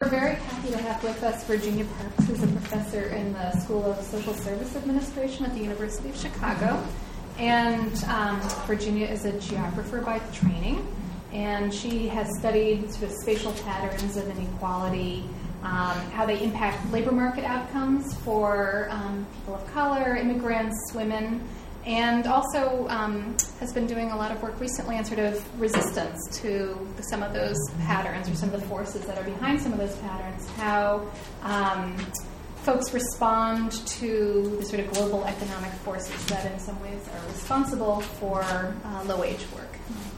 very happy to have with us Virginia Parks, who's a professor in the School of Social Service Administration at the University of Chicago. And Virginia is a geographer by training, and she has studied sort of spatial patterns of inequality, how they impact labor market outcomes for people of color, immigrants, women, and also has been doing a lot of work recently on sort of resistance to some of those patterns or some of the forces that are behind some of those patterns, how folks respond to the sort of global economic forces that in some ways are responsible for low-wage work.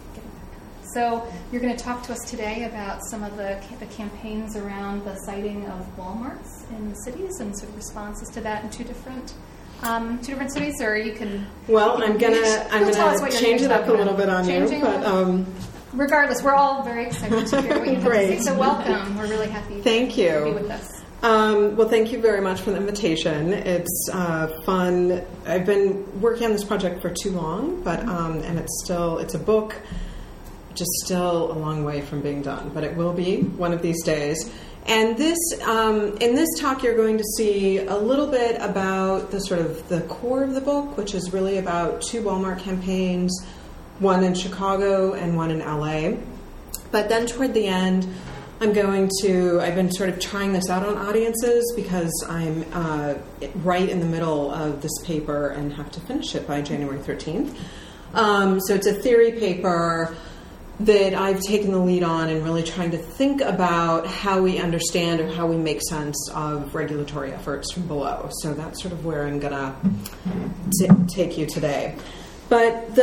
So you're going to talk to us today about some of the campaigns around the siting of Walmarts in the cities and sort of responses to that in two different cities, or you can. Well, I'm gonna change it up a little bit on you, but regardless, we're all very excited to hear what you have to say. So welcome. We're really happy. Thank you. To be with us. Well, thank you very much for the invitation. It's fun. I've been working on this project for too long, but and it's a book, just still a long way from being done, but it will be one of these days. And this, in this talk, you're going to see a little bit about the core of the book, which is really about two Walmart campaigns, one in Chicago and one in LA. But then toward the end, I've been sort of trying this out on audiences because I'm right in the middle of this paper and have to finish it by January 13th. So it's a theory paper that I've taken the lead on and really trying to think about how we understand or how we make sense of regulatory efforts from below. So that's sort of where I'm going to take you today. But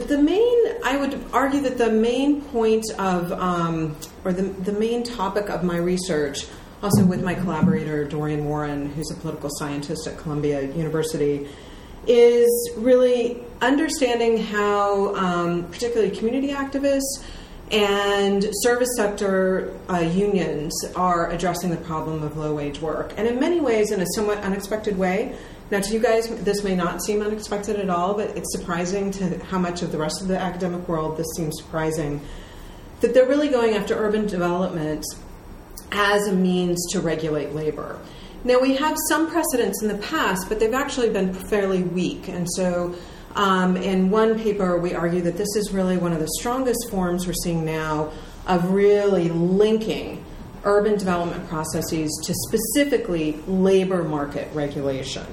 I would argue that the main point of, or the main topic of my research, also with my collaborator Dorian Warren, who's a political scientist at Columbia University, is really understanding how particularly community activists and service sector unions are addressing the problem of low-wage work. And in many ways, in a somewhat unexpected way. Now, to you guys, this may not seem unexpected at all, but it's surprising to how much of the rest of the academic world this seems surprising, that they're really going after urban development as a means to regulate labor. Now, we have some precedents in the past, but they've actually been fairly weak. And so in one paper, we argue that this is really one of the strongest forms we're seeing now of really linking urban development processes to specifically labor market regulation.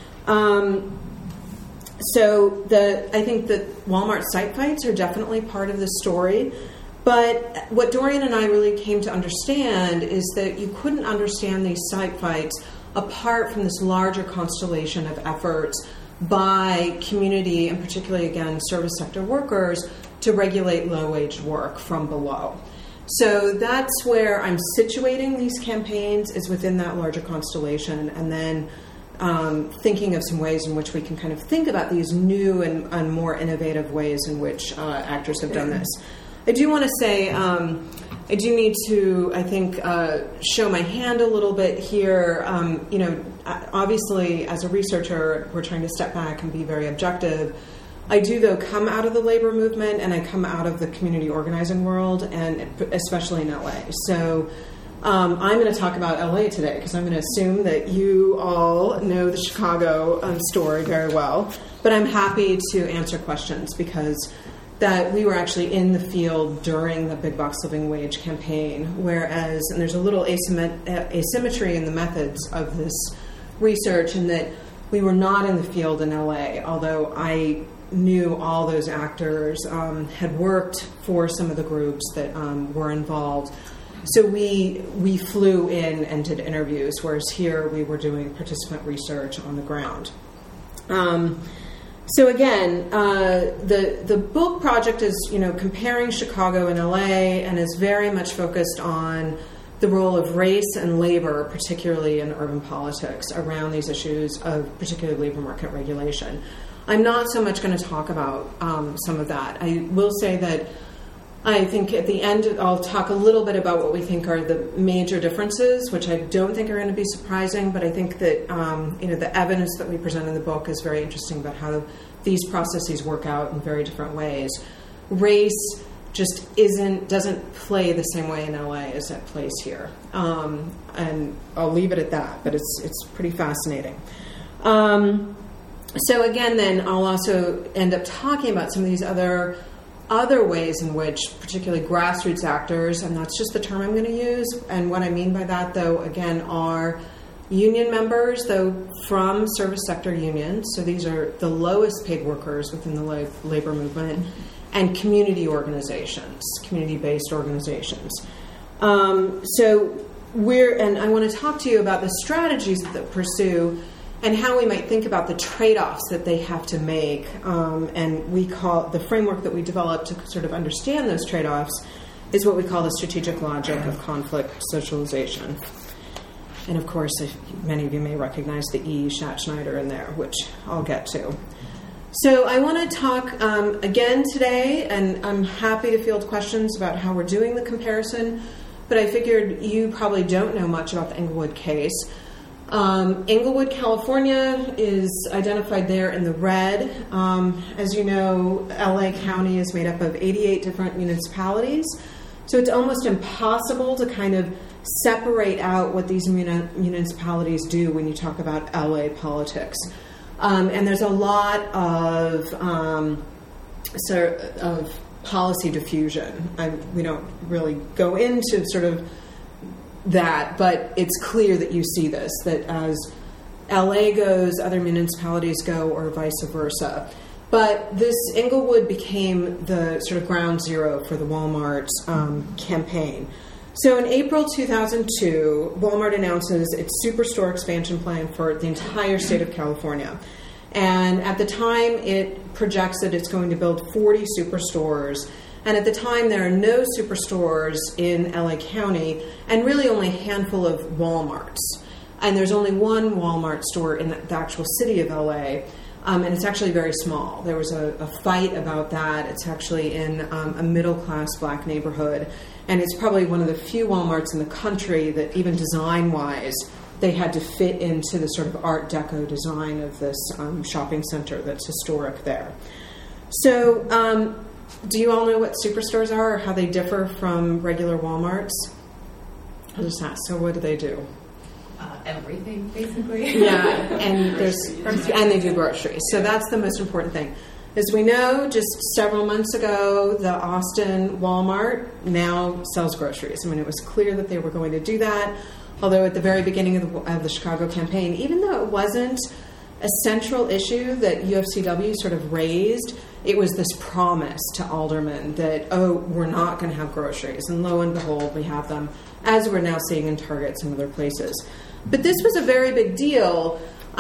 So I think that Walmart site fights are definitely part of the story. But what Dorian and I really came to understand is that you couldn't understand these site fights apart from this larger constellation of efforts by community, and particularly, again, service sector workers, to regulate low-wage work from below. So that's where I'm situating these campaigns, is within that larger constellation, and then thinking of some ways in which we can kind of think about these new and more innovative ways in which actors have done this. I do want to say I do need to, I think, show my hand a little bit here. Obviously, as a researcher, we're trying to step back and be very objective. I do, though, come out of the labor movement, and I come out of the community organizing world, and especially in LA. So I'm going to talk about LA today because I'm going to assume that you all know the Chicago story very well. But I'm happy to answer questions because that we were actually in the field during the Big Box Living Wage campaign, and there's a little asymmetry in the methods of this research in that we were not in the field in LA, although I knew all those actors, had worked for some of the groups that were involved. So we flew in and did interviews, whereas here we were doing participant research on the ground. So again, the book project is, comparing Chicago and LA, and is very much focused on the role of race and labor, particularly in urban politics, around these issues of particularly labor market regulation. I'm not so much going to talk about some of that. I will say that I think at the end I'll talk a little bit about what we think are the major differences, which I don't think are going to be surprising, but I think that the evidence that we present in the book is very interesting about how these processes work out in very different ways. Race just doesn't play the same way in LA as it plays here. And I'll leave it at that, but it's pretty fascinating. So again, then I'll also end up talking about some of these other ways in which particularly grassroots actors, and that's just the term I'm going to use, and what I mean by that, though, again, are union members, though, from service sector unions, so these are the lowest paid workers within the labor movement, and community organizations, community-based organizations. And I want to talk to you about the strategies that they pursue and how we might think about the trade-offs that they have to make. And we call the framework that we developed to sort of understand those trade-offs is what we call the strategic logic of conflict socialization. And of course, many of you may recognize the E. Schneider in there, which I'll get to. So I want to talk again today, and I'm happy to field questions about how we're doing the comparison, but I figured you probably don't know much about the Englewood case. Englewood, California is identified there in the red. As you know, LA County is made up of 88 different municipalities, so it's almost impossible to kind of separate out what these municipalities do when you talk about LA politics. And there's a lot of policy diffusion. We don't really go into sort of that, but it's clear that you see this, that as LA goes, other municipalities go, or vice versa. But this Englewood became the sort of ground zero for the Walmart campaign. So in April 2002, Walmart announces its superstore expansion plan for the entire state of California. And at the time, it projects that it's going to build 40 superstores. And at the time, there are no superstores in LA County, and really only a handful of Walmarts. And there's only one Walmart store in the actual city of LA, and it's actually very small. There was a fight about that. It's actually in a middle-class black neighborhood, and it's probably one of the few Walmarts in the country that even design-wise, they had to fit into the sort of Art Deco design of this shopping center that's historic there. So, do you all know what superstores are, or how they differ from regular Walmarts? I'll just ask. So what do they do? Everything, basically. Yeah, and they do groceries. So that's the most important thing. As we know, just several months ago, the Austin Walmart now sells groceries. I mean, it was clear that they were going to do that. Although at the very beginning of the Chicago campaign, even though it wasn't a central issue that UFCW sort of raised, it was this promise to aldermen that, we're not going to have groceries. And lo and behold, we have them, as we're now seeing in Targets and other places. But this was a very big deal.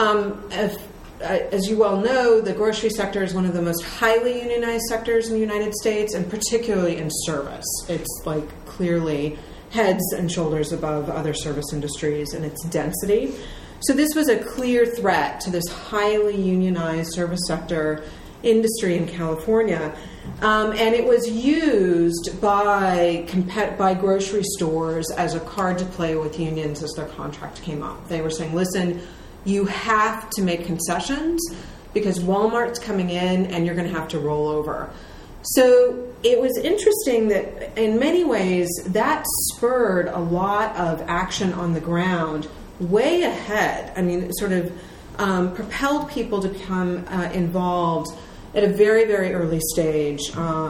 As you well know, the grocery sector is one of the most highly unionized sectors in the United States, and particularly in service. It's like clearly heads and shoulders above other service industries in its density. So this was a clear threat to this highly unionized service sector industry in California. And it was used by grocery stores as a card to play with unions as their contract came up. They were saying, listen, you have to make concessions because Walmart's coming in and you're going to have to roll over. So it was interesting that in many ways that spurred a lot of action on the ground way ahead. I mean, it sort of propelled people to become involved at a very, very early stage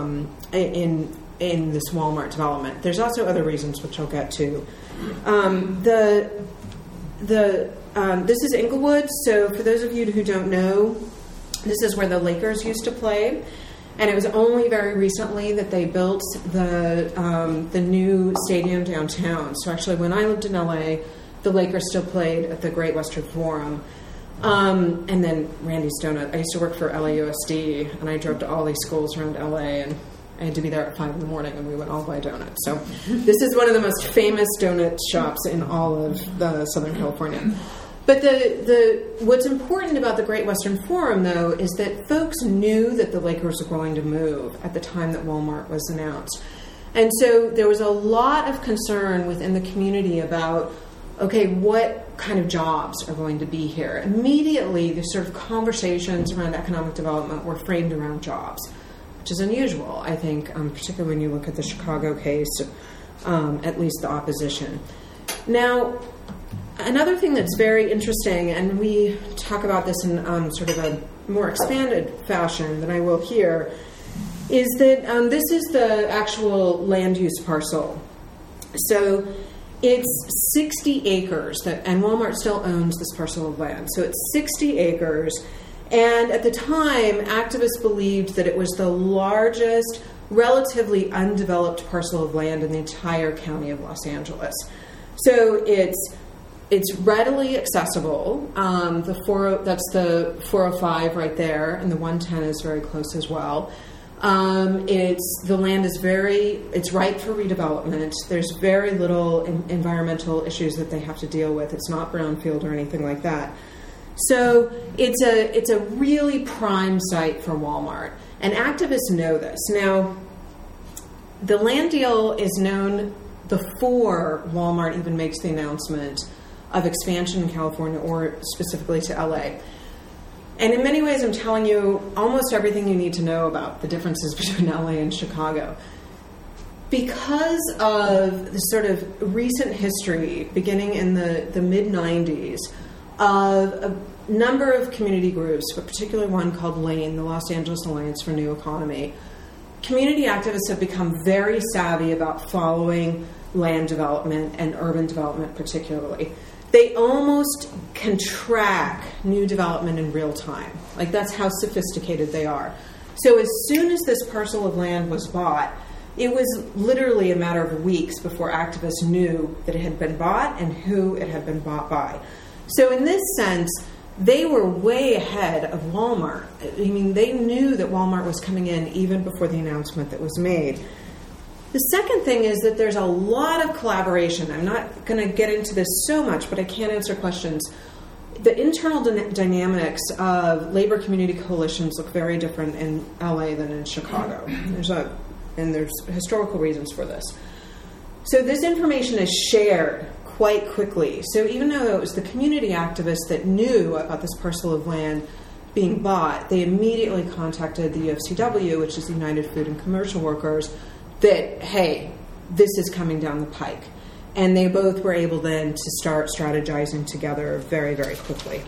in this Walmart development. There's also other reasons, which I'll get to. This is Englewood. So for those of you who don't know, this is where the Lakers used to play. And it was only very recently that they built the new stadium downtown. So actually, when I lived in LA, the Lakers still played at the Great Western Forum. And then Randy's Donut. I used to work for LAUSD, and I drove to all these schools around LA, and I had to be there at 5 a.m, and we went all buy donuts. So this is one of the most famous donut shops in all of Southern California. But what's important about the Great Western Forum, though, is that folks knew that the Lakers were going to move at the time that Walmart was announced. And so there was a lot of concern within the community about, okay, what kind of jobs are going to be here? Immediately, the sort of conversations around economic development were framed around jobs. which is unusual, I think, particularly when you look at the Chicago case, at least the opposition. Now, another thing that's very interesting, and we talk about this in sort of a more expanded fashion than I will here, is that this is the actual land use parcel. So it's 60 acres, and Walmart still owns this parcel of land. So it's 60 acres, and at the time, activists believed that it was the largest, relatively undeveloped parcel of land in the entire county of Los Angeles. So it's readily accessible. That's the 405 right there, and the 110 is very close as well. The land is it's ripe for redevelopment. There's very little environmental issues that they have to deal with. It's not brownfield or anything like that. So it's a really prime site for Walmart, and activists know this. Now, the land deal is known before Walmart even makes the announcement of expansion in California, or specifically to LA. And in many ways, I'm telling you almost everything you need to know about the differences between LA and Chicago. Because of the sort of recent history, beginning in the mid-90s, of a number of community groups, but particularly one called LANE, the Los Angeles Alliance for New Economy, community activists have become very savvy about following land development and urban development particularly. They almost can track new development in real time. Like, that's how sophisticated they are. So as soon as this parcel of land was bought, it was literally a matter of weeks before activists knew that it had been bought and who it had been bought by. So in this sense, they were way ahead of Walmart. I mean, they knew that Walmart was coming in even before the announcement that was made. The second thing is that there's a lot of collaboration. I'm not going to get into this so much, but I can answer questions. The internal dynamics of labor community coalitions look very different in LA than in Chicago. There's historical reasons for this. So this information is shared quite quickly. So even though it was the community activists that knew about this parcel of land being bought, they immediately contacted the UFCW, which is the United Food and Commercial Workers, that, hey, this is coming down the pike. And they both were able then to start strategizing together very, very quickly.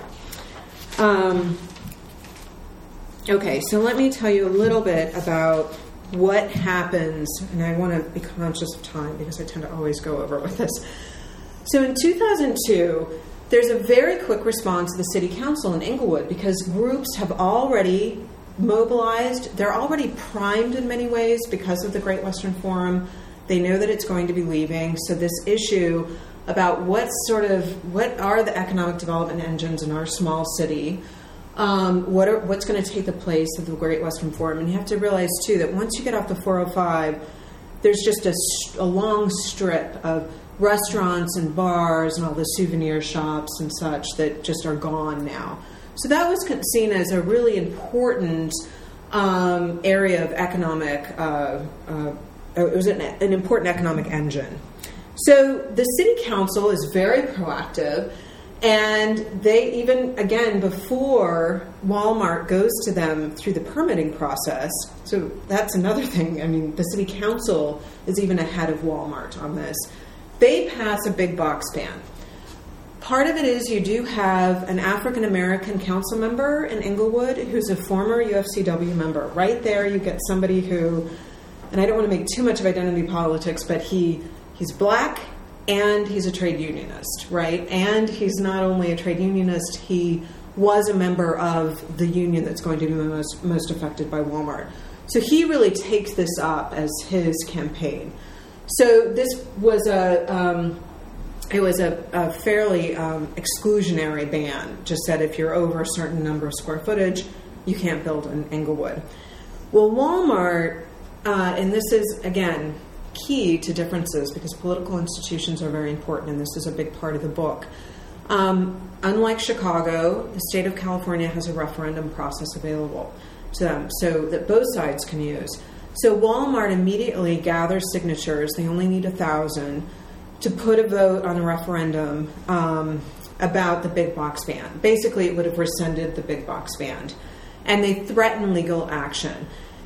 Okay, so let me tell you a little bit about what happens, and I want to be conscious of time because I tend to always go over with this. So in 2002, there's a very quick response to the city council in Inglewood because groups have already mobilized. They're already primed in many ways because of the Great Western Forum. They know that it's going to be leaving. So this issue about what are the economic development engines in our small city, what's going to take the place of the Great Western Forum. And you have to realize, too, that once you get off the 405, there's just a long strip of restaurants and bars and all the souvenir shops and such that just are gone now. So that was seen as a really important area of economic, it was an important economic engine. So the city council is very proactive, and they even, again, before Walmart goes to them through the permitting process, so that's another thing. I mean, the city council is even ahead of Walmart on this. They pass a big box ban. Part of it is you do have an African-American council member in Inglewood who's a former UFCW member. Right there you get somebody who, and I don't want to make too much of identity politics, but he's black and he's a trade unionist, right? And he's not only a trade unionist, he was a member of the union that's going to be most affected by Walmart. So he really takes this up as his campaign. So this was a fairly exclusionary ban. Just said if you're over a certain number of square footage, you can't build in Inglewood. Well, Walmart, and this is, again, key to differences because political institutions are very important, and this is a big part of the book. Unlike Chicago, the state of California has a referendum process available to them so that both sides can use. So Walmart immediately gathers signatures. They only need 1,000 to put a vote on a referendum about the big box ban. Basically, it would have rescinded the big box ban. And they threaten legal action.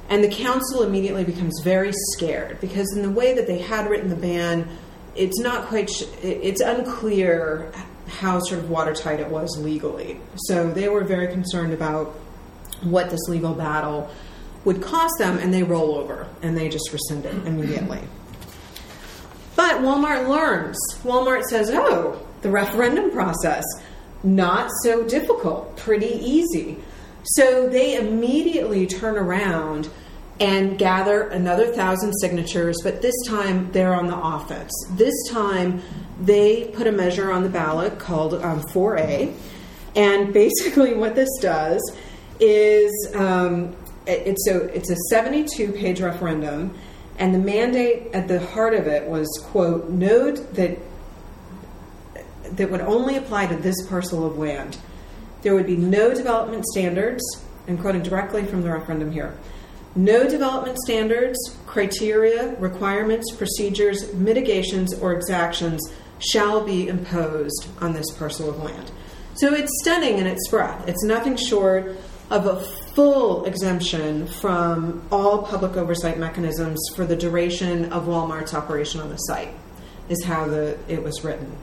And the council immediately becomes very scared because in the way that they had written the ban, it's not quite, it's unclear how sort of watertight it was legally. So they were very concerned about what this legal battle would cost them, and they roll over and they just rescind it immediately. But Walmart learns. Walmart says, oh, the referendum process, not so difficult, pretty easy. So they immediately turn around and gather another 1,000 signatures, but this time they're on the offense. This time they put a measure on the ballot called 4A, and basically what this does is it's a 72-page referendum, and the mandate at the heart of it was, quote, note that would only apply to this parcel of land. There would be no development standards, I'm quoting directly from the referendum here, no development standards, criteria, requirements, procedures, mitigations, or exactions shall be imposed on this parcel of land. So it's stunning in its breadth. It's nothing short of a full exemption from all public oversight mechanisms for the duration of Walmart's operation on the site, is how it was written.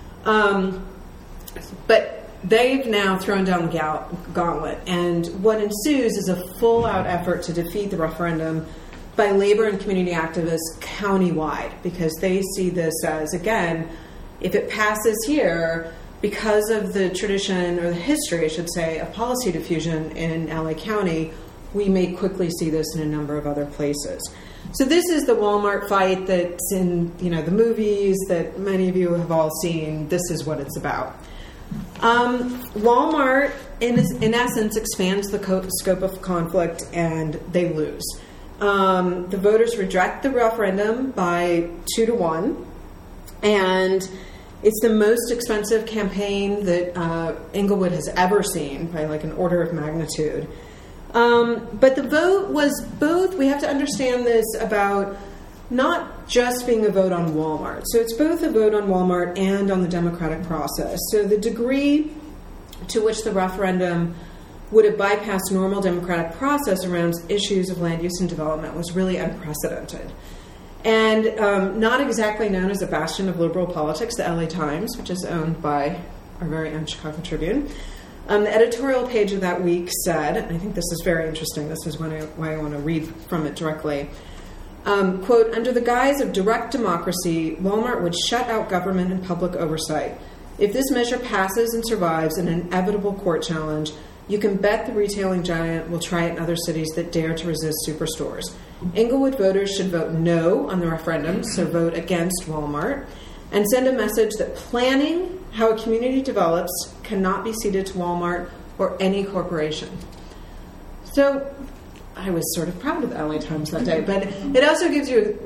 But they've now thrown down the gauntlet, and what ensues is a full-out effort to defeat the referendum by labor and community activists countywide, because they see this as, again, if it passes here, because of the tradition, or the history, I should say, of policy diffusion in LA County, we may quickly see this in a number of other places. So this is the Walmart fight that's in the movies that many of you have all seen. This is what it's about. Walmart, in essence, expands the scope of conflict, and they lose. The voters reject the referendum by 2-1, and it's the most expensive campaign that Englewood has ever seen by like an order of magnitude. But the vote was both, we have to understand this about not just being a vote on Walmart. So it's both a vote on Walmart and on the democratic process. So the degree to which the referendum would have bypassed normal democratic process around issues of land use and development was really unprecedented. And not exactly known as a bastion of liberal politics, the LA Times, which is owned by our very own Chicago Tribune, the editorial page of that week said, and I think this is very interesting, this is why I want to read from it directly, quote, under the guise of direct democracy, Walmart would shut out government and public oversight. If this measure passes and survives an inevitable court challenge, you can bet the retailing giant will try it in other cities that dare to resist superstores. Englewood voters should vote no on the referendum, so vote against Walmart, and send a message that planning how a community develops cannot be ceded to Walmart or any corporation. So I was sort of proud of the LA Times that day, but it also gives you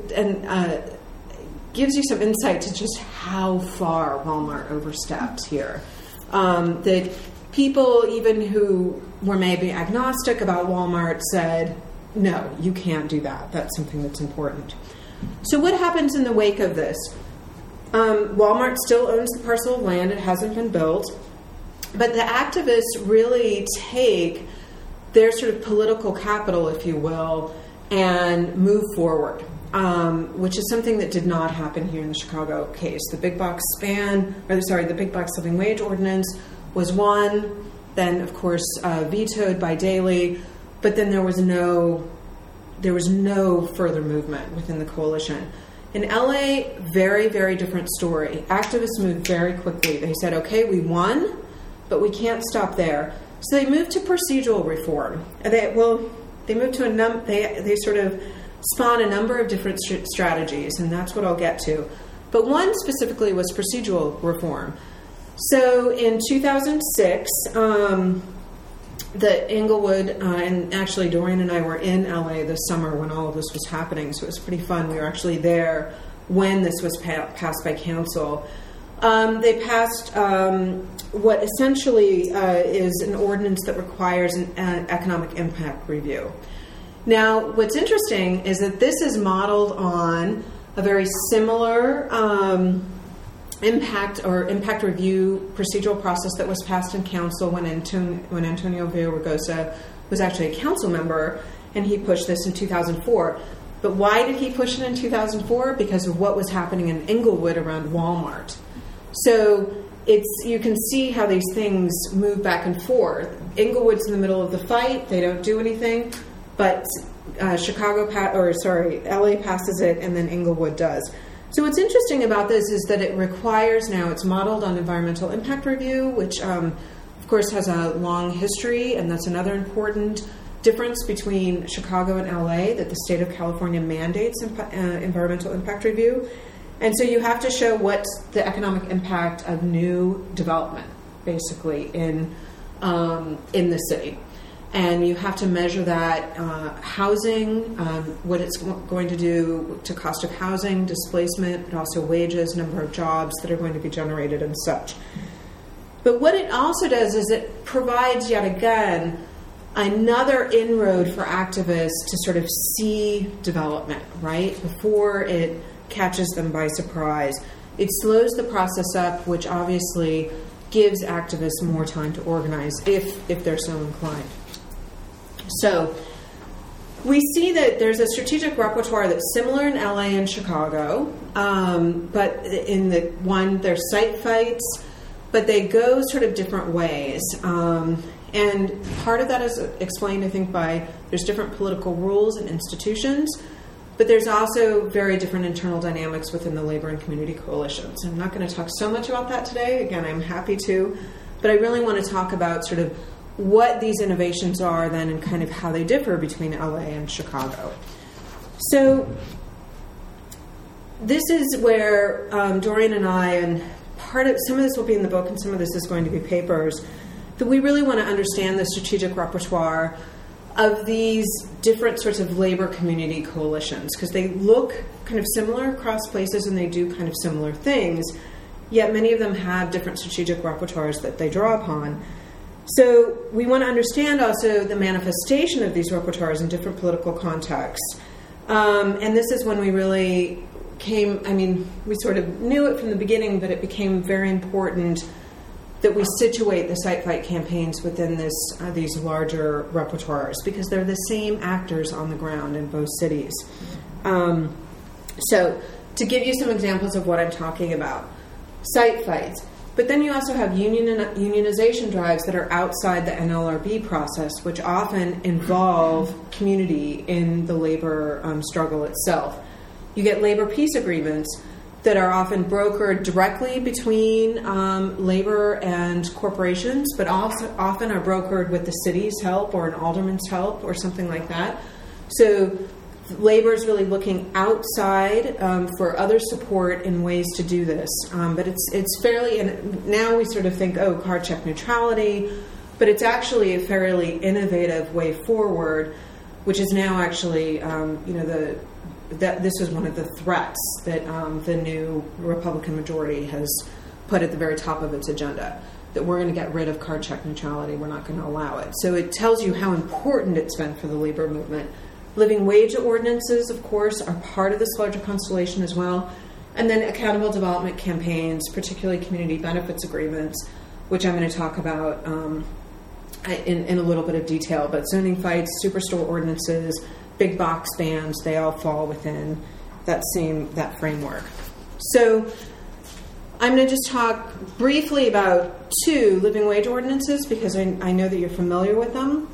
some insight to just how far Walmart overstepped here. That people, even who were maybe agnostic about Walmart, said, no, you can't do that. That's something that's important. So what happens in the wake of this? Walmart still owns the parcel of land. It hasn't been built. But the activists really take their sort of political capital, if you will, and move forward, which is something that did not happen here in the Chicago case. The big box the big box living wage ordinance was one, then of course vetoed by Daley, but then there was no further movement within the coalition. In LA, very, very different story. Activists moved very quickly. They said, okay, we won, but we can't stop there. So they moved to procedural reform. They moved to they sort of spawn a number of different strategies, and that's what I'll get to. But one specifically was procedural reform. So in 2006, the Englewood, and actually Dorian and I were in LA this summer when all of this was happening, so it was pretty fun. We were actually there when this was passed by council. They passed what essentially is an ordinance that requires an economic impact review. Now, what's interesting is that this is modeled on a very similar impact review procedural process that was passed in council when Antonio Villaraigosa was actually a council member. and he pushed this in 2004. But why did he push it in 2004? Because of what was happening in Inglewood around Walmart. So you can see how these things move back and forth. Inglewood's in the middle of the fight; they don't do anything, but LA passes it, and then Inglewood does. So what's interesting about this is that it requires now, it's modeled on environmental impact review, which of course has a long history, and that's another important difference between Chicago and LA, that the state of California mandates environmental impact review. And so you have to show what's the economic impact of new development, basically, in the city. And you have to measure that housing, what it's going to do to cost of housing, displacement, but also wages, number of jobs that are going to be generated and such. But what it also does is it provides, yet again, another inroad for activists to sort of see development, right, before it catches them by surprise. It slows the process up, which obviously gives activists more time to organize if they're so inclined. So we see that there's a strategic repertoire that's similar in LA and Chicago, but in the one, there's site fights, but they go sort of different ways. And part of that is explained, I think, by there's different political rules and institutions, but there's also very different internal dynamics within the labor and community coalitions. I'm not going to talk so much about that today. Again, I'm happy to, but I really want to talk about sort of what these innovations are then and kind of how they differ between LA and Chicago. So this is where Dorian and I, and some of this will be in the book and some of this is going to be papers, that we really want to understand the strategic repertoire of these different sorts of labor community coalitions, because they look kind of similar across places and they do kind of similar things, yet many of them have different strategic repertoires that they draw upon. So we want to understand also the manifestation of these repertoires in different political contexts. And this is when we really we sort of knew it from the beginning, but it became very important that we situate the site fight campaigns within these larger repertoires, because they're the same actors on the ground in both cities. So to give you some examples of what I'm talking about, site fights. But then you also have unionization drives that are outside the NLRB process, which often involve community in the labor struggle itself. You get labor peace agreements that are often brokered directly between labor and corporations, but also often are brokered with the city's help or an alderman's help or something like that. So labor is really looking outside for other support in ways to do this. But it's fairly, and now we sort of think, card check neutrality, but it's actually a fairly innovative way forward, which is now actually, this was one of the threats that the new Republican majority has put at the very top of its agenda, that we're going to get rid of card check neutrality, we're not going to allow it. So it tells you how important it's been for the labor movement. Living wage ordinances, of course, are part of this larger constellation as well. And then accountable development campaigns, particularly community benefits agreements, which I'm going to talk about in a little bit of detail. But zoning fights, superstore ordinances, big box bans, they all fall within that framework. So I'm going to just talk briefly about two living wage ordinances, because I know that you're familiar with them,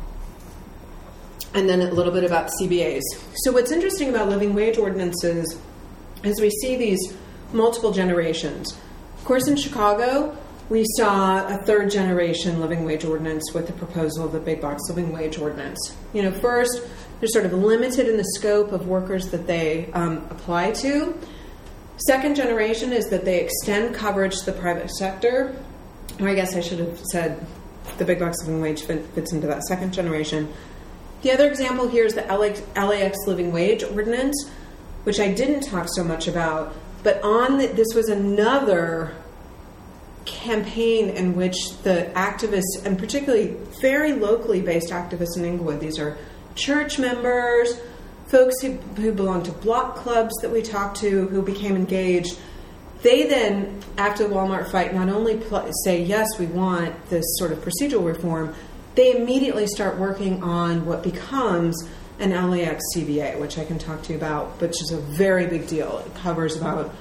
and then a little bit about CBAs. So what's interesting about living wage ordinances is we see these multiple generations. Of course, in Chicago, we saw a third generation living wage ordinance with the proposal of the big box living wage ordinance. First, they're sort of limited in the scope of workers that they apply to. Second generation is that they extend coverage to the private sector. Or I guess I should have said the big box living wage fits into that second generation. The other example here is the LAX living wage ordinance, which I didn't talk so much about, but this was another campaign in which the activists, and particularly very locally based activists in Inglewood, these are church members, folks who belong to block clubs that we talked to, who became engaged. They then, after the Walmart fight, not only say, yes, we want this sort of procedural reform, they immediately start working on what becomes an LAX CBA, which I can talk to you about, which is a very big deal. It covers about,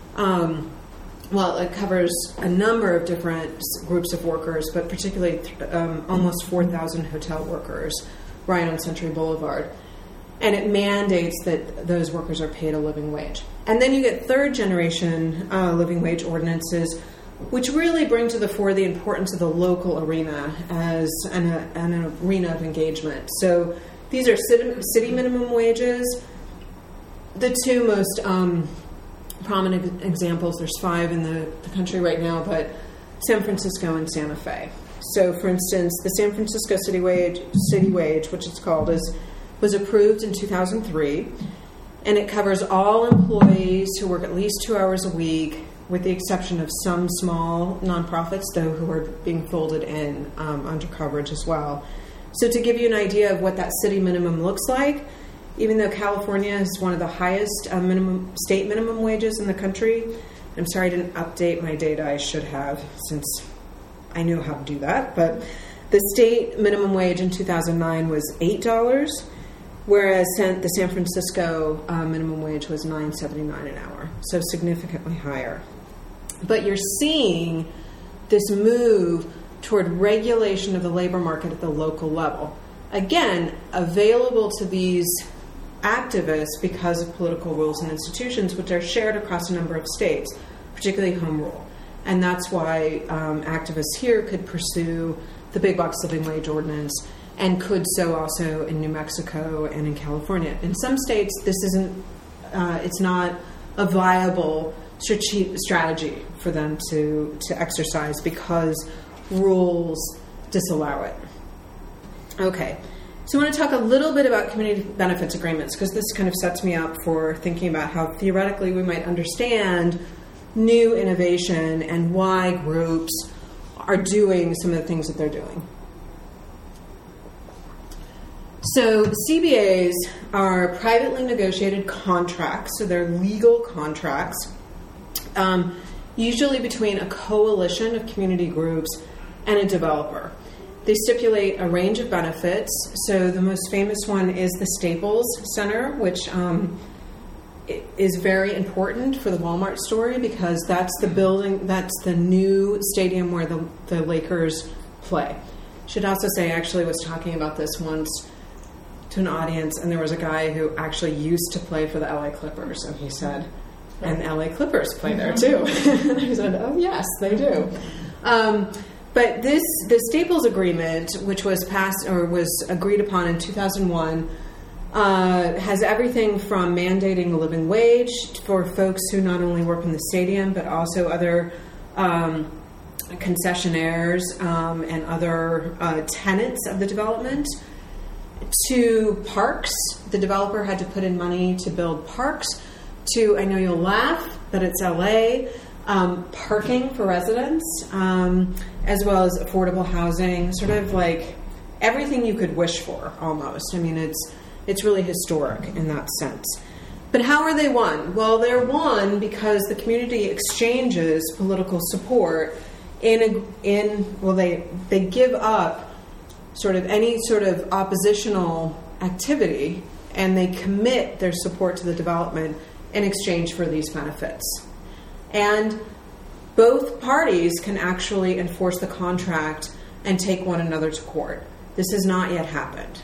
it covers a number of different groups of workers, but particularly almost 4,000 hotel workers right on Century Boulevard. And it mandates that those workers are paid a living wage. And then you get third generation living wage ordinances, which really bring to the fore the importance of the local arena as an arena of engagement. So these are city minimum wages. The two most prominent examples, there's 5 in the country right now, but San Francisco and Santa Fe. So, for instance, the San Francisco city wage, which it's called, was approved in 2003, and it covers all employees who work at least 2 hours a week, with the exception of some small nonprofits, though, who are being folded in under coverage as well. So to give you an idea of what that city minimum looks like, even though California is one of the highest state minimum wages in the country, I'm sorry I didn't update my data. I should have, since I knew how to do that. But the state minimum wage in 2009 was $8, whereas the San Francisco minimum wage was $9.79 an hour, so significantly higher. But you're seeing this move toward regulation of the labor market at the local level. Again, available to these activists because of political rules and institutions, which are shared across a number of states, particularly home rule. And that's why activists here could pursue the big box living wage ordinance and could so also in New Mexico and in California. In some states, this isn't, it's not a viable strategy for them to exercise because rules disallow it. Okay, so I want to talk a little bit about community benefits agreements because this kind of sets me up for thinking about how theoretically we might understand new innovation and why groups are doing some of the things that they're doing. So CBAs are privately negotiated contracts, so they're legal contracts, usually between a coalition of community groups and a developer. They stipulate a range of benefits. So the most famous one is the Staples Center, which is very important for the Walmart story because that's the building, that's the new stadium where the Lakers play. Should also say, I actually was talking about this once to an audience, and there was a guy who actually used to play for the LA Clippers, and he said, and the LA Clippers play there too. I said, oh yes, they do. But the Staples Agreement, which was passed or was agreed upon in 2001, has everything from mandating a living wage for folks who not only work in the stadium but also other concessionaires and other tenants of the development, to parks. The developer had to put in money to build parks, to, I know you'll laugh, but it's LA, parking for residents, as well as affordable housing, sort of like everything you could wish for, almost. I mean, it's really historic in that sense. But how are they won? Well, they're won because the community exchanges political support they give up sort of any sort of oppositional activity, and they commit their support to the development in exchange for these benefits. And both parties can actually enforce the contract and take one another to court. This has not yet happened.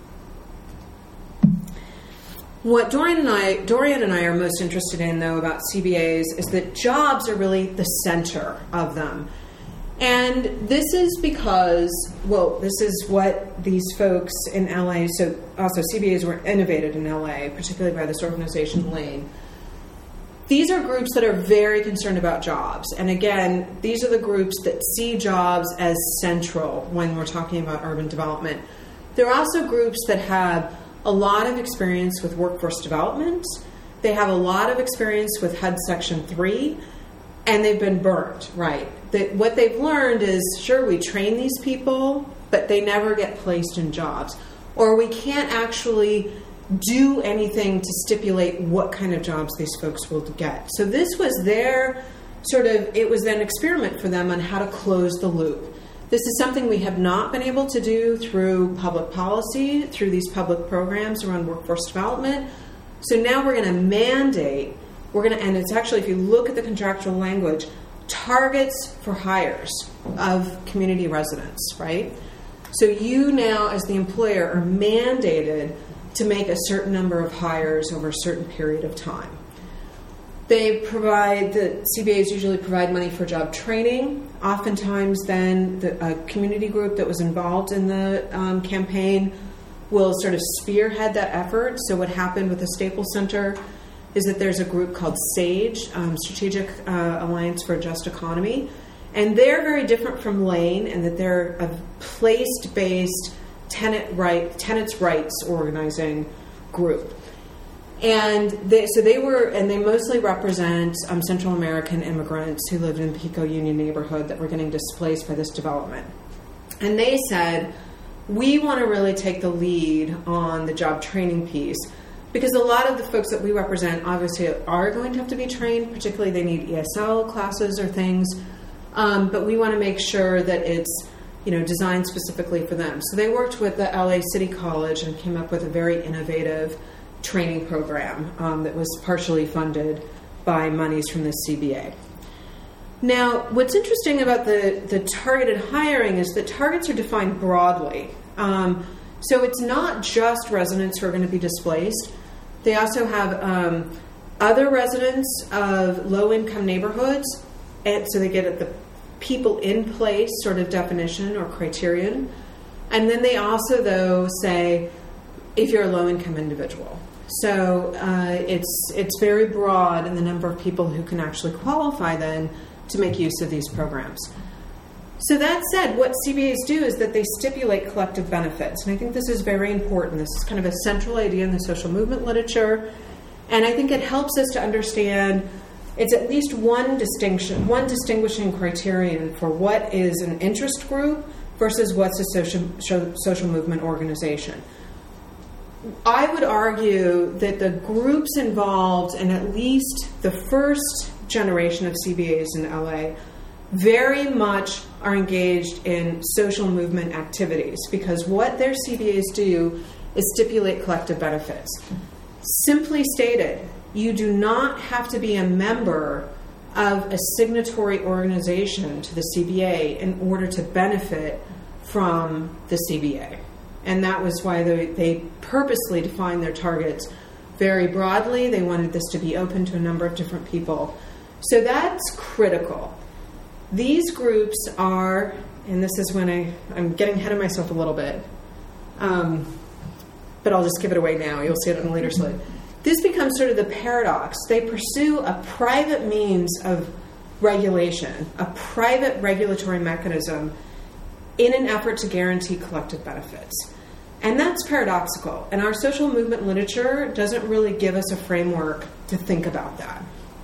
What Dorian and I are most interested in, though, about CBAs is that jobs are really the center of them. And this is because, this is what these folks in LA, so also CBAs were innovated in LA, particularly by this organization, Lane. These are groups that are very concerned about jobs. And again, these are the groups that see jobs as central when we're talking about urban development. There are also groups that have a lot of experience with workforce development. They have a lot of experience with HUD Section 3, and they've been burned, right? What they've learned is, sure, we train these people, but they never get placed in jobs. Or we can't actually do anything to stipulate what kind of jobs these folks will get. So this was their it was an experiment for them on how to close the loop. This is something we have not been able to do through public policy, through these public programs around workforce development. So now we're going to mandate, and it's actually, if you look at the contractual language, targets for hires of community residents, right? So you now, as the employer, are mandated to make a certain number of hires over a certain period of time. The CBAs usually provide money for job training. Oftentimes then a community group that was involved in the campaign will sort of spearhead that effort. So what happened with the Staples Center is that there's a group called SAGE, Strategic Alliance for a Just Economy. And they're very different from Lane in that they're a place-based tenants' rights organizing group. And they mostly represent Central American immigrants who lived in Pico Union neighborhood that were getting displaced by this development. And they said, we want to really take the lead on the job training piece because a lot of the folks that we represent obviously are going to have to be trained, particularly they need ESL classes or things, but we want to make sure that it's designed specifically for them. So they worked with the LA City College and came up with a very innovative training program that was partially funded by monies from the CBA. Now, what's interesting about the targeted hiring is that targets are defined broadly. So it's not just residents who are going to be displaced. They also have other residents of low-income neighborhoods, and so they get at the people in place sort of definition or criterion. And then they also, though, say if you're a low-income individual. So it's very broad in the number of people who can actually qualify then to make use of these programs. So that said, what CBAs do is that they stipulate collective benefits. And I think this is very important. This is kind of a central idea in the social movement literature. And I think it helps us to understand it's at least one distinguishing criterion for what is an interest group versus what's a social movement organization. I would argue that the groups involved in at least the first generation of CBAs in LA very much are engaged in social movement activities because what their CBAs do is stipulate collective benefits. Simply stated, you do not have to be a member of a signatory organization to the CBA in order to benefit from the CBA. And that was why they purposely defined their targets very broadly. They wanted this to be open to a number of different people. So that's critical. These groups are, and this is when I'm getting ahead of myself a little bit, but I'll just give it away now. You'll see it on a later slide. This becomes sort of the paradox. They pursue a private means of regulation, a private regulatory mechanism in an effort to guarantee collective benefits. And that's paradoxical. And our social movement literature doesn't really give us a framework to think about that.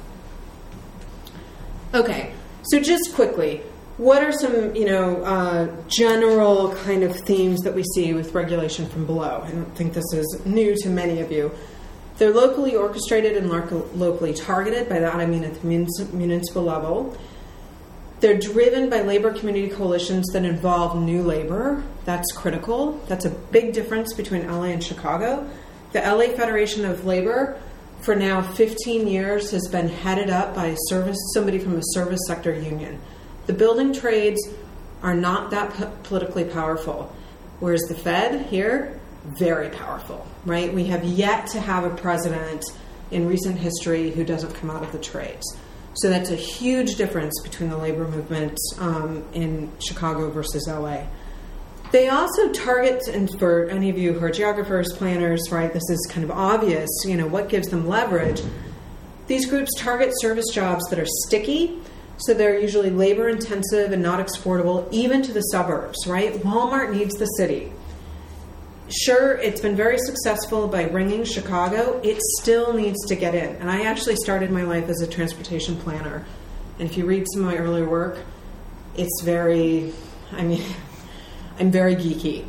Okay, so just quickly, what are some, general kind of themes that we see with regulation from below? I don't think this is new to many of you. They're locally orchestrated and locally targeted. By that I mean at the municipal level. They're driven by labor community coalitions that involve new labor. That's critical. That's a big difference between LA and Chicago. The LA Federation of Labor, for now 15 years, has been headed up by somebody from a service sector union. The building trades are not that politically powerful, whereas the Fed here, very powerful, right? We have yet to have a president in recent history who doesn't come out of the trades. So that's a huge difference between the labor movement in Chicago versus LA. They also target, and for any of you who are geographers, planners, right, this is kind of obvious, what gives them leverage. These groups target service jobs that are sticky, so they're usually labor intensive and not exportable, even to the suburbs, right? Walmart needs the city. Sure, it's been very successful by ringing Chicago. It still needs to get in. And I actually started my life as a transportation planner. And if you read some of my earlier work, it's I'm very geeky.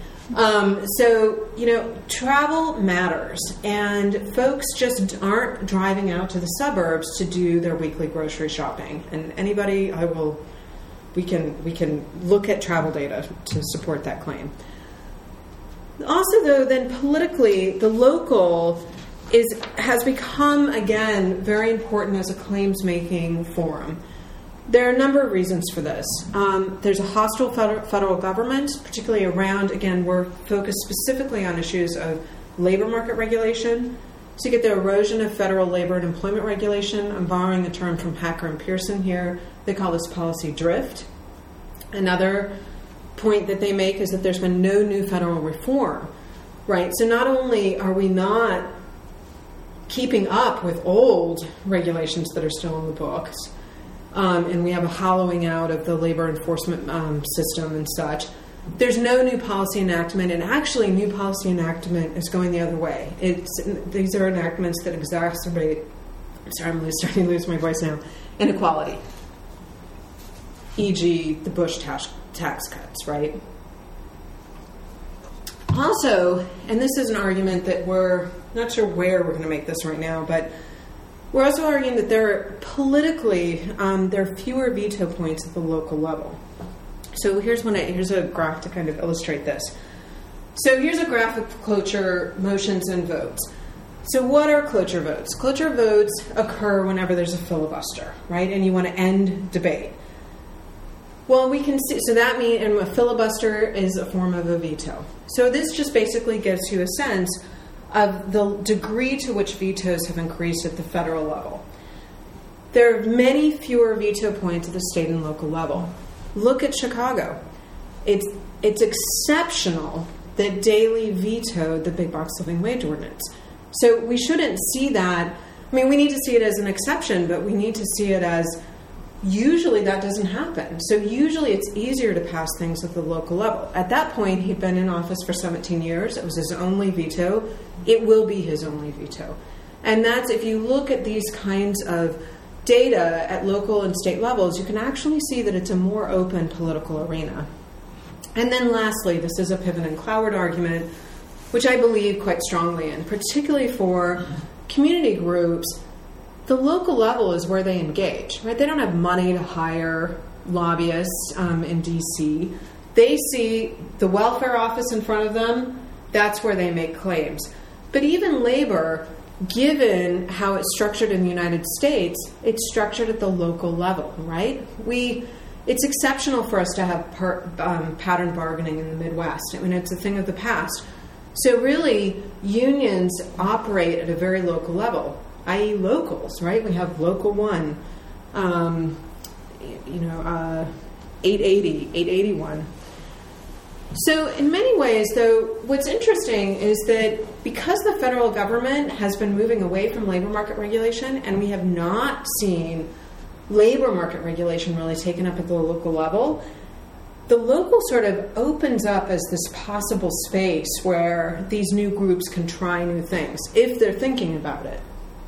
Travel matters. And folks just aren't driving out to the suburbs to do their weekly grocery shopping. And anybody, I will we can look at travel data to support that claim. Also, though, then politically, the local has become, again, very important as a claims-making forum. There are a number of reasons for this. There's a hostile federal government, particularly around, again, we're focused specifically on issues of labor market regulation. So you get the erosion of federal labor and employment regulation. I'm borrowing a term from Hacker and Pearson here. They call this policy drift. Another point that they make is that there's been no new federal reform, right? So not only are we not keeping up with old regulations that are still in the books, and we have a hollowing out of the labor enforcement system and such, there's no new policy enactment, and actually new policy enactment is going the other way. These are enactments that exacerbate, I'm starting to lose my voice now, inequality, e.g. the Bush tax cuts, right? Also, and this is an argument that we're not sure where we're going to make this right now, but we're also arguing that there are fewer veto points at the local level. So here's a graph to kind of illustrate this. So here's a graph of cloture motions and votes. So what are cloture votes? Cloture votes occur whenever there's a filibuster, right? And you want to end debate. Well, we can see, so that means, and a filibuster is a form of a veto. So this just basically gives you a sense of the degree to which vetoes have increased at the federal level. There are many fewer veto points at the state and local level. Look at Chicago. It's exceptional that Daley vetoed the big box living wage ordinance. So we shouldn't see that. I mean, we need to see it as an exception, but we need to see it as usually that doesn't happen. So usually it's easier to pass things at the local level. At that point, he'd been in office for 17 years. It was his only veto. It will be his only veto. And that's, if you look at these kinds of data at local and state levels, you can actually see that it's a more open political arena. And then lastly, this is a Piven and Cloward argument, which I believe quite strongly in, particularly for community groups. The local level is where they engage, right? They don't have money to hire lobbyists in D.C. They see the welfare office in front of them. That's where they make claims. But even labor, given how it's structured in the United States, it's structured at the local level, right? It's exceptional for us to have pattern bargaining in the Midwest. I mean, it's a thing of the past. So really, unions operate at a very local level, i.e. locals, right? We have Local 1, 880, 881. So in many ways, though, what's interesting is that because the federal government has been moving away from labor market regulation, and we have not seen labor market regulation really taken up at the local level, the local sort of opens up as this possible space where these new groups can try new things, if they're thinking about it.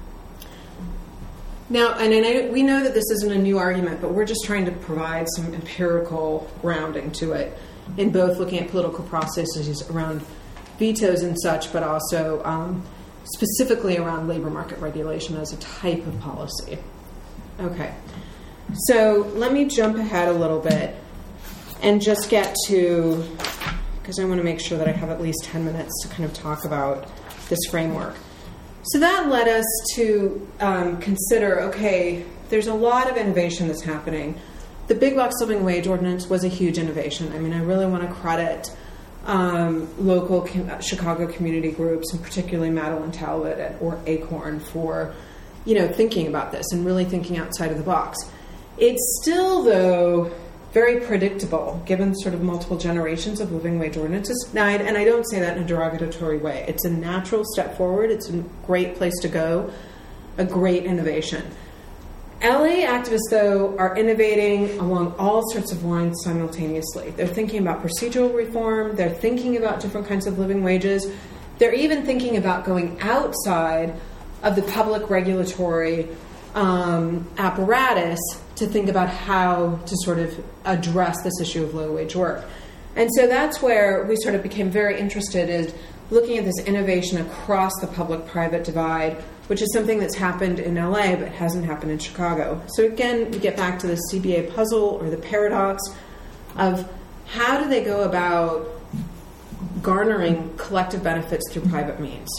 Now, and we know that this isn't a new argument, but we're just trying to provide some empirical grounding to it in both looking at political processes around vetoes and such, but also specifically around labor market regulation as a type of policy. Okay, so let me jump ahead a little bit and just get to, because I want to make sure that I have at least 10 minutes to kind of talk about this framework. So that led us to consider, okay, there's a lot of innovation that's happening. The Big Box Living Wage Ordinance was a huge innovation. I mean, I really want to credit local Chicago community groups, and particularly Madeline Talbot or Acorn for, thinking about this and really thinking outside of the box. It's still, though, very predictable, given sort of multiple generations of living wage ordinances. Now, and I don't say that in a derogatory way. It's a natural step forward. It's a great place to go, a great innovation. LA activists, though, are innovating along all sorts of lines simultaneously. They're thinking about procedural reform. They're thinking about different kinds of living wages. They're even thinking about going outside of the public regulatory apparatus to think about how to sort of address this issue of low-wage work. And so that's where we sort of became very interested in looking at this innovation across the public-private divide, which is something that's happened in LA but hasn't happened in Chicago. So again, we get back to the CBA puzzle or the paradox of how do they go about garnering collective benefits through private means.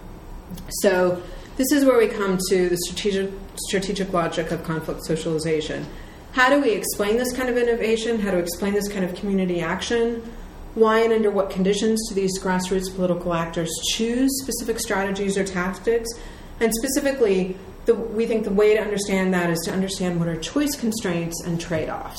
So this is where we come to the strategic logic of conflict socialization. How do we explain this kind of innovation? How to explain this kind of community action? Why and under what conditions do these grassroots political actors choose specific strategies or tactics? And specifically, we think the way to understand that is to understand what are choice constraints and trade-offs.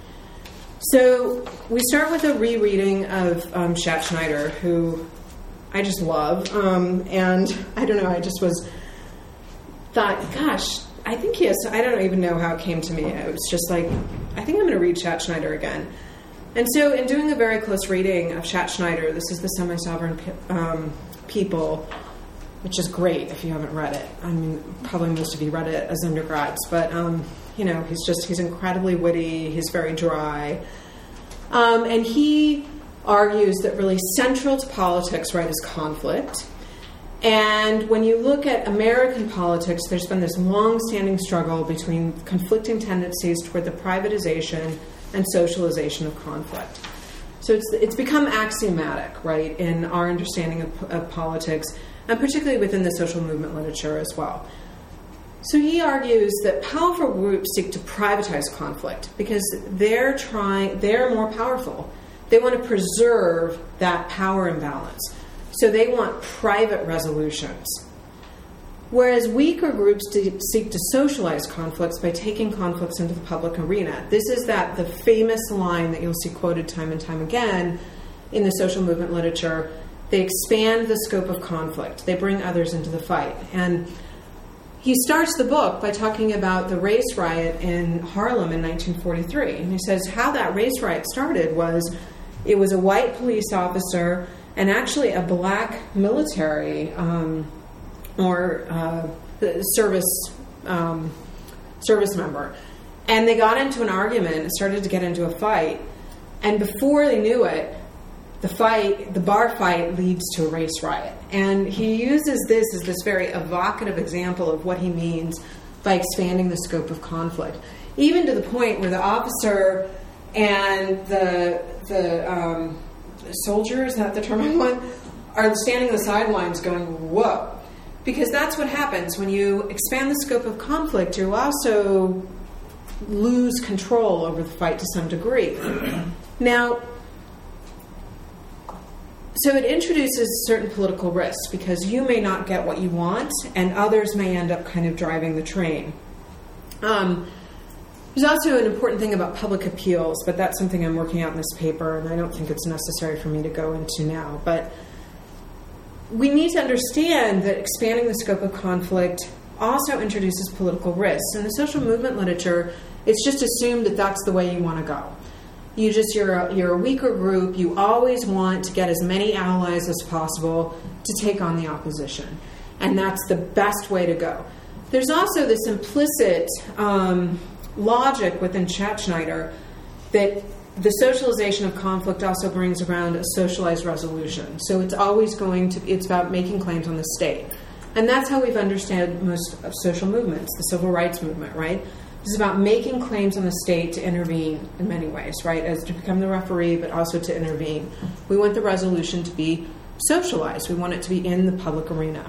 So we start with a rereading of Schattschneider, who I just love. And I don't know, I just thought, gosh, I think he has, I don't even know how it came to me. It was just like, I think I'm going to read Schattschneider again. And so in doing a very close reading of Schattschneider, this is The Semi-Sovereign People, which is great if you haven't read it. I mean, probably most of you read it as undergrads, but, he's incredibly witty, he's very dry. And he argues that really central to politics, right, is conflict. And when you look at American politics, there's been this long-standing struggle between conflicting tendencies toward the privatization and socialization of conflict. So it's become axiomatic, right, in our understanding of politics, and particularly within the social movement literature as well. So he argues that powerful groups seek to privatize conflict because they're more powerful. They want to preserve that power imbalance. So they want private resolutions. Whereas weaker groups seek to socialize conflicts by taking conflicts into the public arena. This is the famous line that you'll see quoted time and time again in the social movement literature. They expand the scope of conflict. They bring others into the fight. And he starts the book by talking about the race riot in Harlem in 1943. And he says how that race riot started was it was a white police officer and actually a black military service member. And they got into an argument and started to get into a fight. And before they knew it, the bar fight leads to a race riot. And he uses this as this very evocative example of what he means by expanding the scope of conflict. Even to the point where the officer and the soldier, is that the term I want, are standing on the sidelines going, whoa. Because that's what happens. When you expand the scope of conflict, you also lose control over the fight to some degree. Now, so it introduces certain political risks because you may not get what you want and others may end up kind of driving the train. There's also an important thing about public appeals, but that's something I'm working out in this paper, and I don't think it's necessary for me to go into now. But we need to understand that expanding the scope of conflict also introduces political risks. In the social movement literature, it's just assumed that that's the way you want to go. You're a weaker group. You always want to get as many allies as possible to take on the opposition, and that's the best way to go. There's also this implicit logic within Schattschneider that the socialization of conflict also brings around a socialized resolution. So it's about making claims on the state. And that's how we've understood most of social movements, the civil rights movement, right? It's about making claims on the state to intervene in many ways, right? As to become the referee, but also to intervene. We want the resolution to be socialized. We want it to be in the public arena.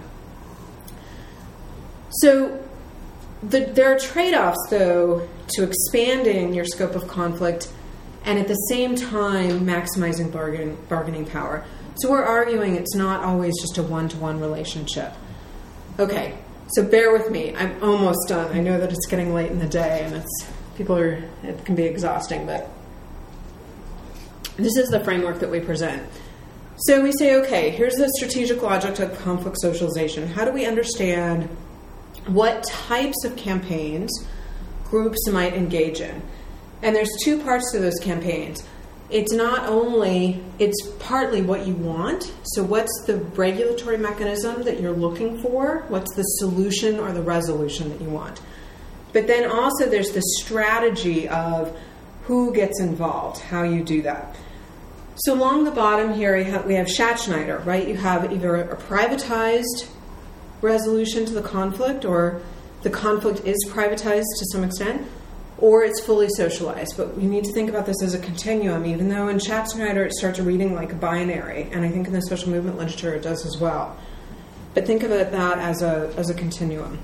So there are trade-offs, though, to expanding your scope of conflict and at the same time maximizing bargaining power. So we're arguing it's not always just a one-to-one relationship. Okay, so bear with me. I'm almost done. I know that it's getting late in the day and it can be exhausting, but this is the framework that we present. So we say, okay, here's the strategic logic of conflict socialization. How do we understand what types of campaigns groups might engage in? And there's two parts to those campaigns. It's partly what you want. So what's the regulatory mechanism that you're looking for? What's the solution or the resolution that you want? But then also there's the strategy of who gets involved, how you do that. So along the bottom here we have Schattschneider, right? You have either a privatized resolution to the conflict, or the conflict is privatized to some extent, or it's fully socialized. But we need to think about this as a continuum, even though in Schatzschneider it starts reading like a binary, and I think in the social movement literature it does as well. But think of it that as a continuum.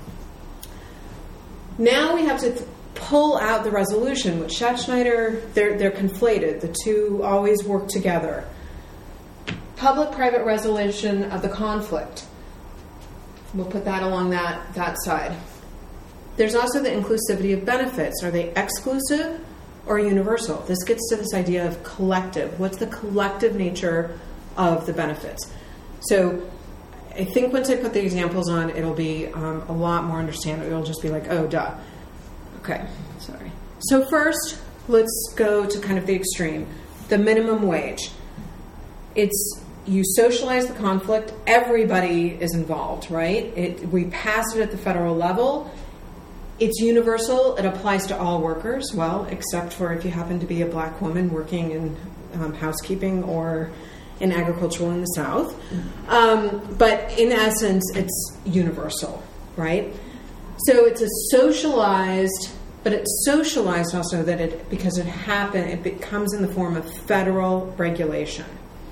Now we have to pull out the resolution, which Schatzschneider, they're conflated. The two always work together. Public-private resolution of the conflict. We'll put that along that side. There's also the inclusivity of benefits. Are they exclusive or universal? This gets to this idea of collective. What's the collective nature of the benefits? So I think once I put the examples on, it'll be a lot more understandable. It'll just be like, oh, duh. Okay, sorry. So first, let's go to kind of the extreme. The minimum wage. You socialize the conflict. Everybody is involved, right? We pass it at the federal level. It's universal. It applies to all workers, well, except for if you happen to be a black woman working in housekeeping or in agricultural in the South. But in essence, it's universal, right? So it's a socialized, but it's socialized also because it becomes in the form of federal regulation.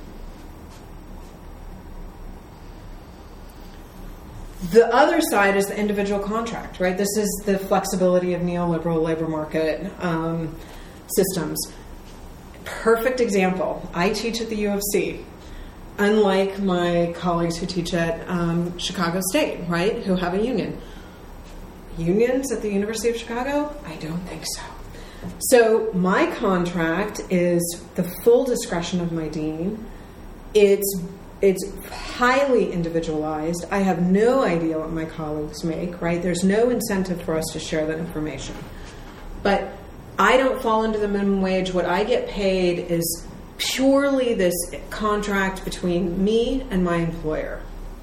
The other side is the individual contract, right? This is the flexibility of neoliberal labor market systems. Perfect example. I teach at the U of C, unlike my colleagues who teach at Chicago State, right, who have a union. Unions at the University of Chicago? I don't think so. So my contract is the full discretion of my dean. It's highly individualized. I have no idea what my colleagues make, right? There's no incentive for us to share that information. But I don't fall into the minimum wage. What I get paid is purely this contract between me and my employer.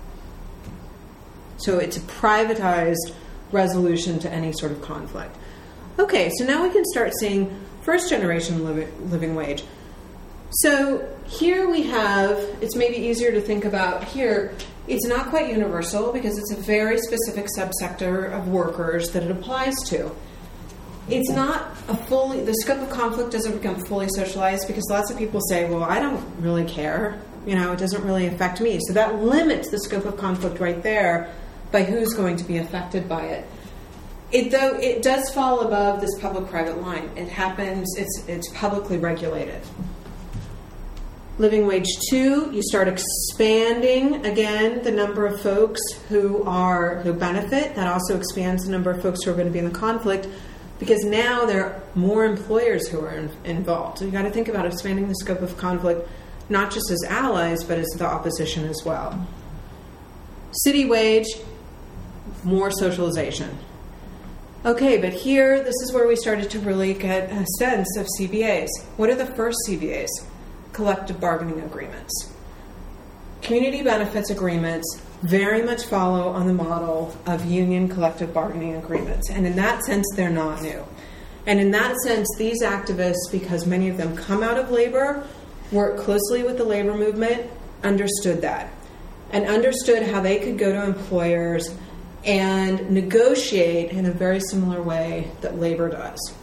So it's a privatized resolution to any sort of conflict. Okay, so now we can start seeing first generation living wage. So here we have, it's maybe easier to think about here, it's not quite universal because it's a very specific subsector of workers that it applies to. It's not the scope of conflict doesn't become fully socialized because lots of people say, well, I don't really care. It doesn't really affect me. So that limits the scope of conflict right there by who's going to be affected by it. It does fall above this public-private line. It happens, it's publicly regulated. Living wage 2, you start expanding, again, the number of folks who benefit. That also expands the number of folks who are going to be in the conflict because now there are more employers who are involved. So you got to think about expanding the scope of conflict, not just as allies, but as the opposition as well. City wage, more socialization. Okay, but here, this is where we started to really get a sense of CBAs. What are the first CBAs? Collective bargaining agreements. Community benefits agreements very much follow on the model of union collective bargaining agreements. And in that sense, they're not new. And in that sense, these activists, because many of them come out of labor, work closely with the labor movement, understood that. And understood how they could go to employers and negotiate in a very similar way that labor does.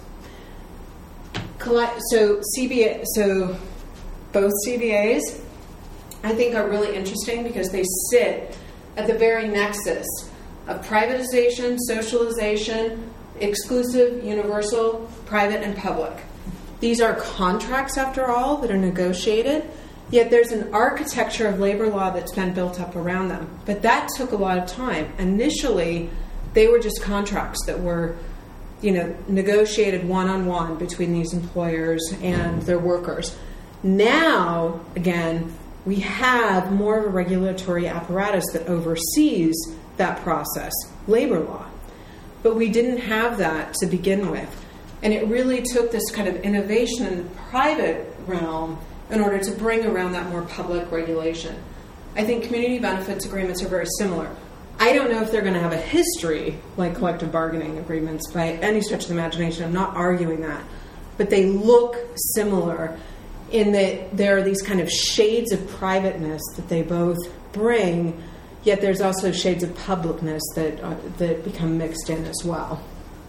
So both CBAs, I think, are really interesting because they sit at the very nexus of privatization, socialization, exclusive, universal, private, and public. These are contracts, after all, that are negotiated, yet there's an architecture of labor law that's been built up around them. But that took a lot of time. Initially, they were just contracts that were, negotiated one-on-one between these employers and their workers. Now, again, we have more of a regulatory apparatus that oversees that process, labor law. But we didn't have that to begin with. And it really took this kind of innovation in the private realm in order to bring around that more public regulation. I think community benefits agreements are very similar. I don't know if they're going to have a history like collective bargaining agreements by any stretch of the imagination. I'm not arguing that. But they look similar in that there are these kind of shades of privateness that they both bring yet there's also shades of publicness that become mixed in as well.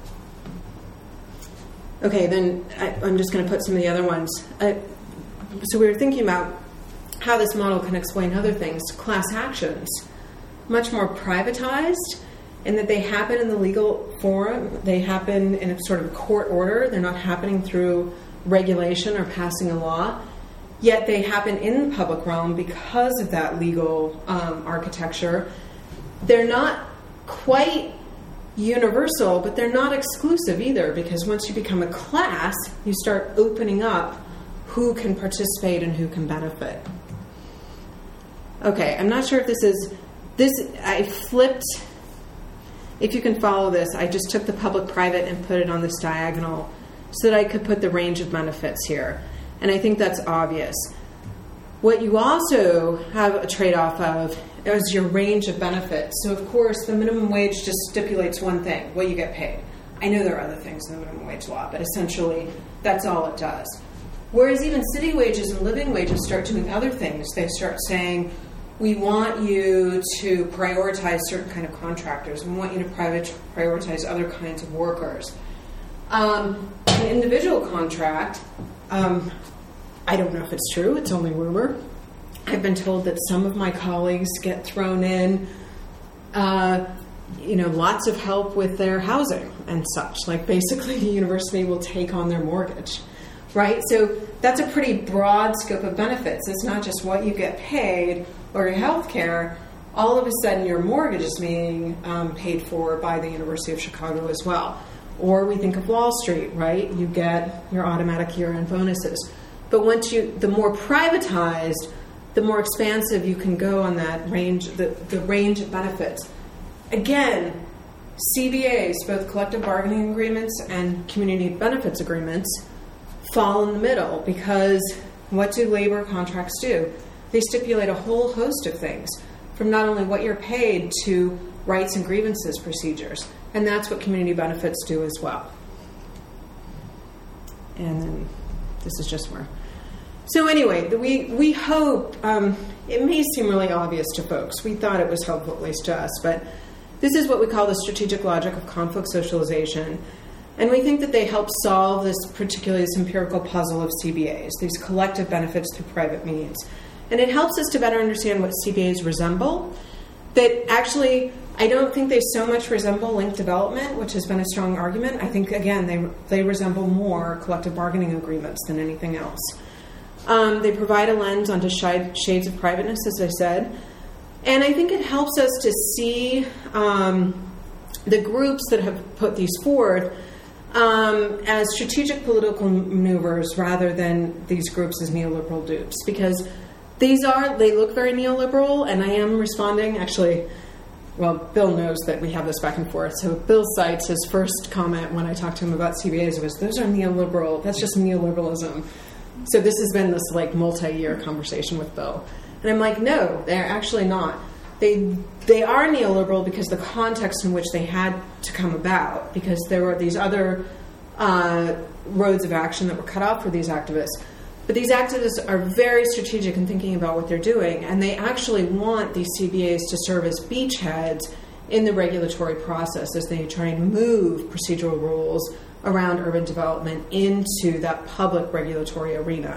Okay, then I'm just going to put some of the other ones. So we were thinking about how this model can explain other things. Class actions, much more privatized in that they happen in the legal forum. They happen in a sort of court order. They're not happening through regulation or passing a law. Yet they happen in the public realm because of that legal architecture. They're not quite universal, but they're not exclusive either, because once you become a class, you start opening up who can participate and who can benefit. Okay, I'm not sure if I flipped, if you can follow this, I just took the public-private and put it on this diagonal so that I could put the range of benefits here. And I think that's obvious. What you also have a trade-off of is your range of benefits. So, of course, the minimum wage just stipulates one thing, what you get paid. I know there are other things in the minimum wage law, but essentially that's all it does. Whereas even city wages and living wages start doing other things. They start saying, we want you to prioritize certain kind of contractors. We want you to prioritize other kinds of workers. An individual contract, I don't know if it's true. It's only rumor. I've been told that some of my colleagues get thrown in, lots of help with their housing and such. Like basically the university will take on their mortgage, right? So that's a pretty broad scope of benefits. It's not just what you get paid or your health care. All of a sudden your mortgage is being paid for by the University of Chicago as well. Or we think of Wall Street, right? You get your automatic year-end bonuses. But the more privatized, the more expansive you can go on that range, the range of benefits. Again, CBAs, both collective bargaining agreements and community benefits agreements, fall in the middle because what do labor contracts do? They stipulate a whole host of things, from not only what you're paid to rights and grievances procedures. And that's what community benefits do as well. And then this is just more. So anyway, we hope, it may seem really obvious to folks. We thought it was helpful, at least to us, but this is what we call the strategic logic of conflict socialization. And we think that they help solve this empirical puzzle of CBAs, these collective benefits through private means. And it helps us to better understand what CBAs resemble, that actually I don't think they so much resemble linked development, which has been a strong argument. I think, again, they resemble more collective bargaining agreements than anything else. They provide a lens onto shades of privateness, as I said. And I think it helps us to see the groups that have put these forth as strategic political maneuvers rather than these groups as neoliberal dupes. Because they look very neoliberal, and I am responding, actually, well, Bill knows that we have this back and forth. So Bill cites his first comment when I talked to him about CBAs was, those are neoliberal, that's just neoliberalism. So this has been this multi-year conversation with Bill. And I'm like, no, they're actually not. They are neoliberal because the context in which they had to come about, because there were these other roads of action that were cut off for these activists. But these activists are very strategic in thinking about what they're doing, and they actually want these CBAs to serve as beachheads in the regulatory process as they try and move procedural rules around urban development into that public regulatory arena.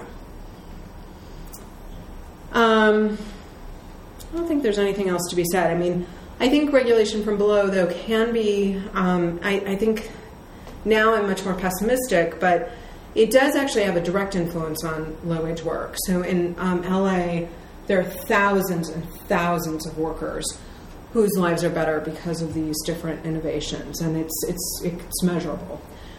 I don't think there's anything else to be said. I mean, I think regulation from below, though, can be, I think now I'm much more pessimistic, but it does actually have a direct influence on low-wage work. So in LA, there are thousands and thousands of workers whose lives are better because of these different innovations, and it's measurable.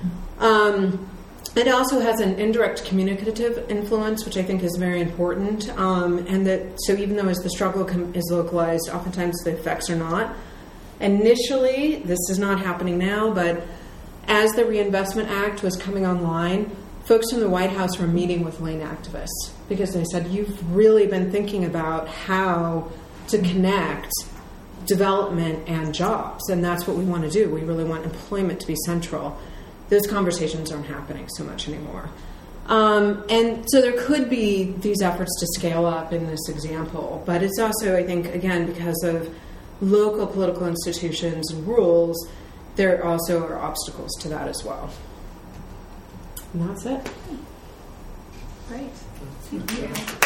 It also has an indirect communicative influence, which I think is very important, and that so even though as the struggle is localized, oftentimes the effects are not. Initially, this is not happening now, but as the Reinvestment Act was coming online, folks from the White House were meeting with Lane activists because they said, you've really been thinking about how to connect development and jobs, and that's what we want to do. We really want employment to be central. Those conversations aren't happening so much anymore. And so there could be these efforts to scale up in this example, but it's also, I think, again, because of local political institutions and rules, there also are obstacles to that as well. And that's it. Great. Thank you.